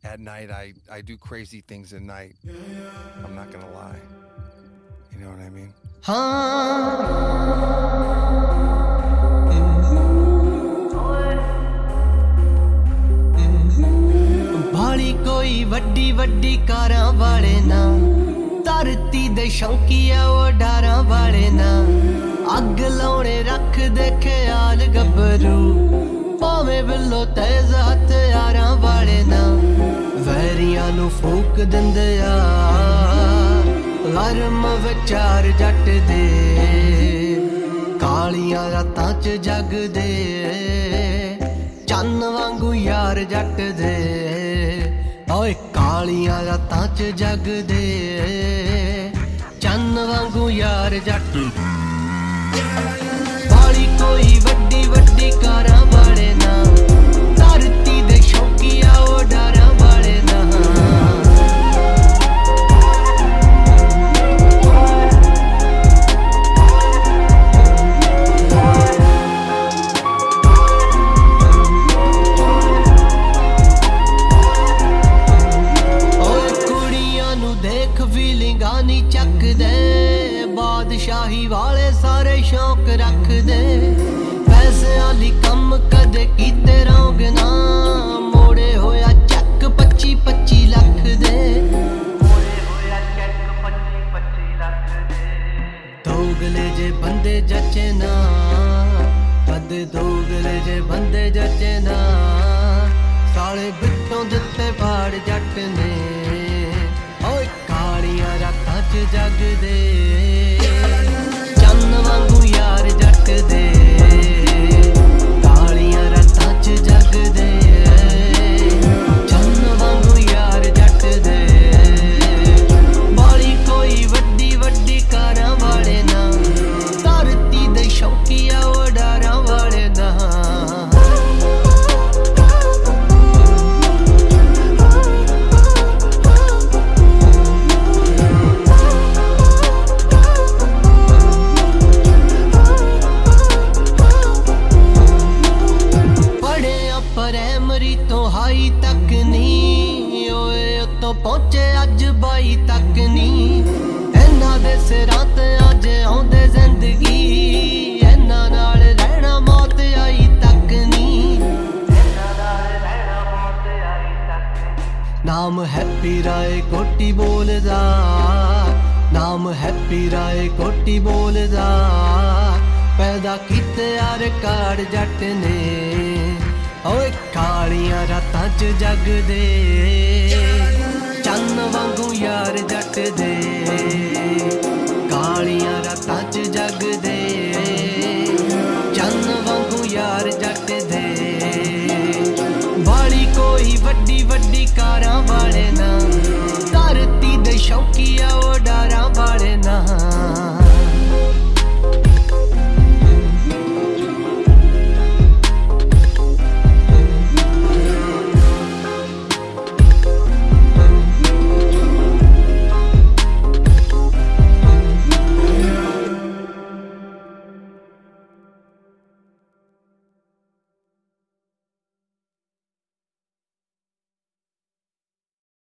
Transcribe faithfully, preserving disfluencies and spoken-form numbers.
at night I, I do crazy things at night. I'm not gonna lie. You know what I mean? भाली कोई वड्डी वड्डी कारां वाले ना धरती दे शौकीया ओ डारां वाले ना अग लाउणे रख दे ख्याल गबरू भावें बिल्लो तेज हथियारां वाले ना वैरियां नू फूक दिंदे आ गरम विचार जट दे कालियां रातां च जगदे चन्न वांगू यार जट दे ओए कालियां रातां च जगदे चन्न वांगू यार जट वाली कोई वड्डी वड्डी कारां वाले ना धरती दे शौकीया ओ डारां वाले ना शाही वाले सारे शौक रख दे पैसे आली कम कदे कीते रहोग ना मोड़े होया चक पच्ची पच्ची लख दे मोड़े होया चक पच्ची पच्ची लख दे दोगले जे बंदे जचे ना कद दोगले जे बंदे जचे ना साले बिट्टों दिते फाड़ जट ने ओए कालियां रातां च जग दे वांगू यार जट दे कालियां रातां च जग दे चन्न वांगू यार जट दे बाली कोई वड्डी वड्डी कारां वाले ना धरती दे शौकीया ओ डारां वाले ना हाई तक नी ओए उतो पहुंचे अज बाई तक नी इन्हां दे सिरां ते अज आउंदे जिंदगी इन्हां नाल रहना मौत आई तक नी इन्हां नाल रहना मौत आई तक नाम हैप्पी राय कोटी बोलदा नाम हैप्पी राय कोटी बोलदा पैदा कीते यार काड़ जट ने ओए कालियां रातां च जग दे चन्न वांगू यार जट दे